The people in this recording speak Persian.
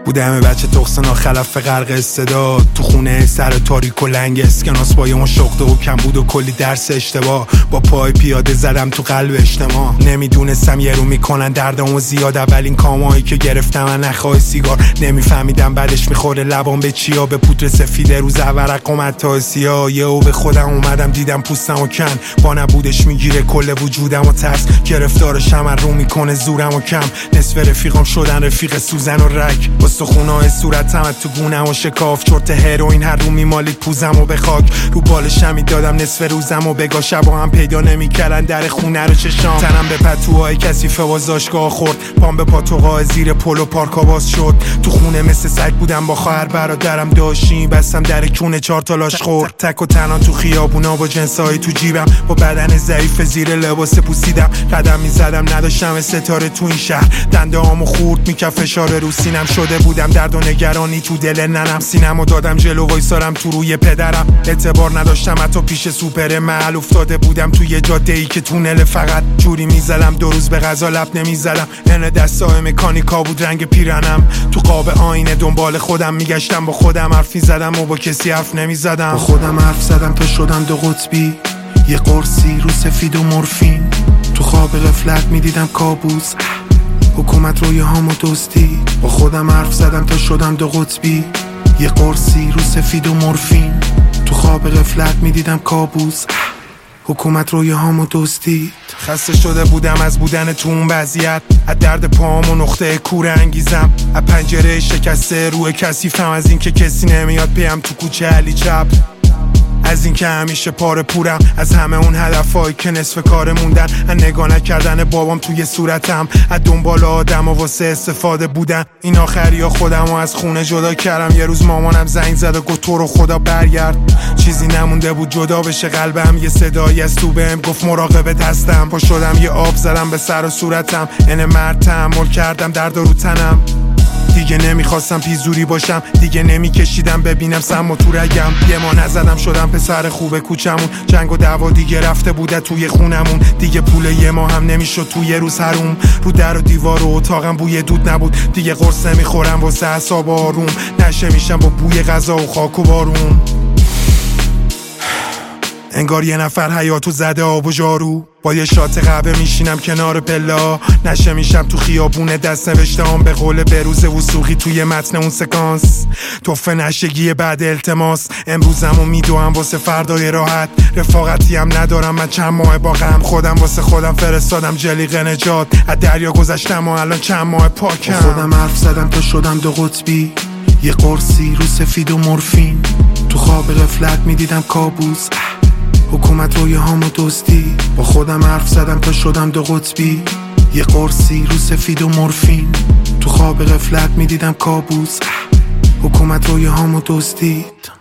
بودم بچه تخصنا خلف غرق استعداد، تو خونه سر تاریک و لنگ اسکناس با اون شغده و کم بود و کلی درس اشتباه، با پای پیاده زدم تو قلب اجتماع. نمیدونستم یه رو میکنن دردمو زیاد، اولین کامایی که گرفتم من نخواه سیگار. نمیفهمیدم بعدش میخوره لبام به چیا، به پودر سفیده روز ورق اومد تا سیاه. یهو به خودم اومدم دیدم پوستم و کن، با نبودش میگیره کل وجودم و ترس. گرفتارشم رو میکنه زورم و کم، نصف رفیقام شدن رفیق سوزن و رگ. استخونای صورتم تو گونم و شکاف، چرت هروئین هر رو میمالید پوزم و به خاک. رو بالشم میدادم نصف روزم و بگاه، شبا هم پیدا نمیکردن در خونه رو چشام. تنم به پتوهای کثیف بازداشتگاه خورد، پام به پاتوقای زیر پل و پارکا باز شد. تو خونه مثل سگ بودم با خواهر برادرم داشتیم، بستم در کونه 4 تا لاش خورد. تک و تنها تو خیابونا با جنسایی تو جیبم، با بدن ضعیف زیر لباس پوسیدم. قدم میزدم نداشتم ستاره تو این شهر، دنده‌هامو خورد میکرد فشار رو سینم. شده بودم درد و نگرانی تو دل ننم، سینمو دادم جلو وایسارم تو روی پدرم. اعتبار نداشتم حتی پیش سوپر محل، افتاده بودم توی جاده‌ای که تونل فقط جوری میزدم 2 روز به غذا لب نمیزدم. لنه دستای مکانیکا بود رنگ پیرنم، تو قاب آینه دنبال خودم میگشتم، با خودم حرف میزدم و با کسی حرف نمیزدم. با خودم حرف زدم تا شدم 2 قطبی، یه قرصی رو سفید و مورفین. تو خواب غفلت میدیدم کابوس، حکومت روی هامو دزدی. با خودم حرف زدم تا شدم 2 قطبی، یه قرصی رو سفید و مورفین. تو خواب غفلت میدیدم کابوس، حکومت روی هامو دزدید. خسته شده بودم از بودن تو اون وضعیت، از درد پاهم و نقطه کور انگیزم، از پنجره شکسته روی کثیفم، از این که کسی نمیاد پیم تو کوچه علی چپ، از این که همیشه پاره پورم، از همه اون هدفایی که نصف کار موندن، از نگاه نکردن بابام توی صورتم، از دنبال آدم و واسه استفاده بودن. این آخری ها خودم رو از خونه جدا کردم. یه روز مامانم زنگ زد و گفت تو رو خدا برگرد، چیزی نمونده بود جدا بشه قلبم. یه صدایی از تو بهم گفت مراقبت هستم. پا شدم یه آب زدم به سر و صورتم، این مرد تحمل کردم درد رو تنم. دیگه نمیخواستم پیزوری باشم، دیگه نمیکشیدم ببینم سم و تو رگم. یه ما نزدم شدم پسر خوب کوچمون، جنگ و دعوا دیگه رفته بوده توی خونمون. دیگه پول یه ما هم نمیشد توی یه روز حروم، رو در و دیوار و اتاقم بوی دود نبود. دیگه قرص نمیخورم واسه اعصاب آروم، نشه میشم با بوی غذا و خاک و بارون. انگار یه نفر حیاتو زده آب و جارو، با یه شات قهوه میشینم کنار پلا. نشه میشم تو خیابونه دست نوشتهام، به قول بروز وثوقی توی متن اون سکانس. توفه نشگی بعد التماس، امروزمو میدوام واسه فردای راحت. رفاقتی هم ندارم من چند ماه با غم، خودم واسه خودم فرستادم جلیق نجات. از دریا گذشتم و الان چند ماه پاکم. خودم حرف زدم تا شدم 2 قطبی، یه قرصی رو سفید و مورفین. تو خواب غفلت میدیدم کابوس، حکومت روی هامو دزدی. با خودم حرف زدم تا شدم 2 قطبی، یه قرصی رو سفید و مورفین. تو خواب غفلت میدیدم کابوس، حکومت روی هامو دزدید.